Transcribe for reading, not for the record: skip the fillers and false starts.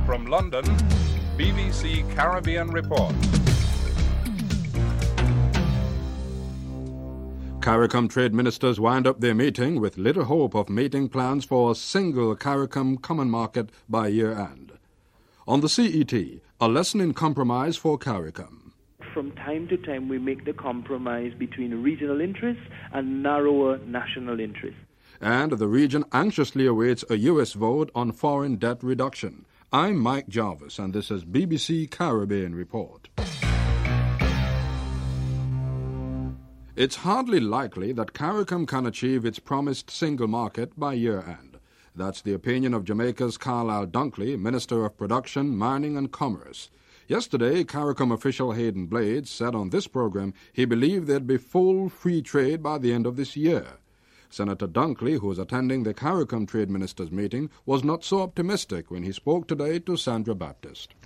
From London, BBC Caribbean Report. CARICOM trade ministers wind up their meeting with little hope of meeting plans for a single CARICOM common market by year-end. On the CET, a lesson in compromise for CARICOM. From time to time, we make the compromise between regional interests and narrower national interests. And the region anxiously awaits a U.S. vote on foreign debt reduction. I'm Mike Jarvis, and this is BBC Caribbean Report. It's hardly likely that CARICOM can achieve its promised single market by year-end. That's the opinion of Jamaica's Carlisle Dunkley, Minister of Production, Mining and Commerce. Yesterday, CARICOM official Hayden Blades said on this program he believed there'd be full free trade by the end of this year. Senator Dunkley, who was attending the CARICOM trade ministers' meeting, was not so optimistic when he spoke today to Sandra Baptist.